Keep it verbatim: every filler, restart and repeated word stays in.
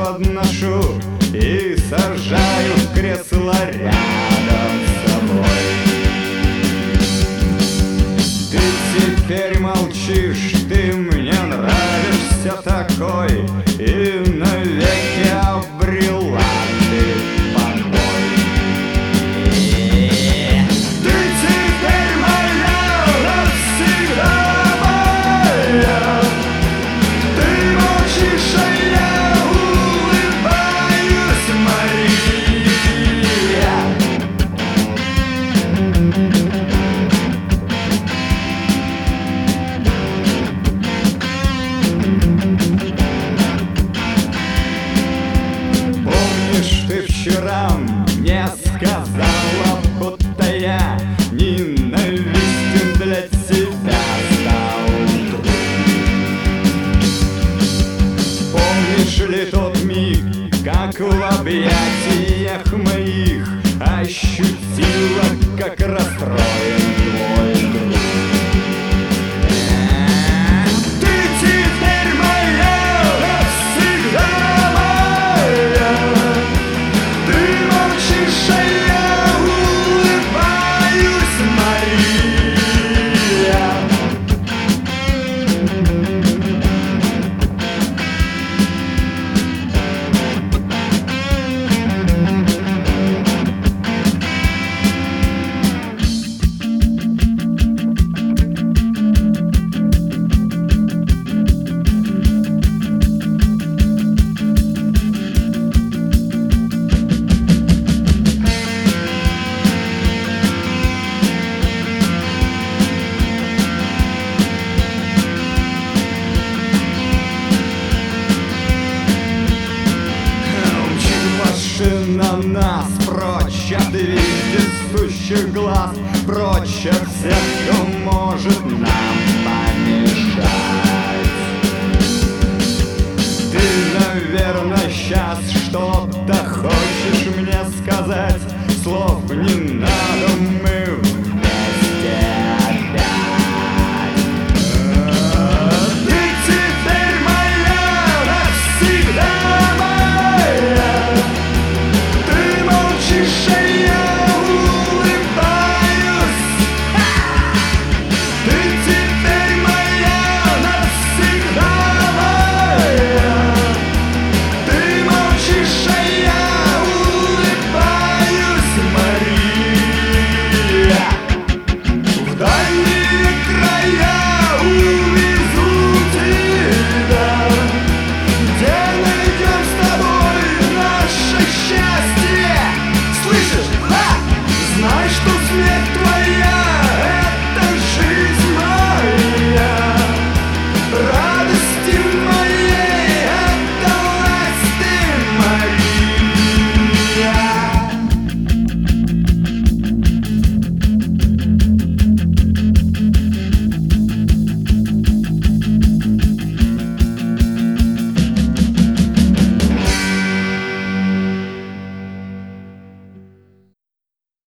подношу и сажаю в кресло рядом с собой. Ты теперь молчишь, ты мне нравишься такой, и навеки обрела ты покой. Ты теперь моя, навсегда моя. Ты молчишь, а я улыбаюсь, Мария. Помнишь, ты вчера мне сказала, будто я ненавистен для тебя стал вдруг. Помнишь ли тот миг, как в объятиях моих ощутила, как расстроен твой друг? Ты теперь моя, навсегда моя. Ты молчишь, а я улыбаюсь, Мария. На нас прочь от вездесущих глаз, прочь от всех, кто может нам помешать. Ты, наверное, сейчас что-то хочешь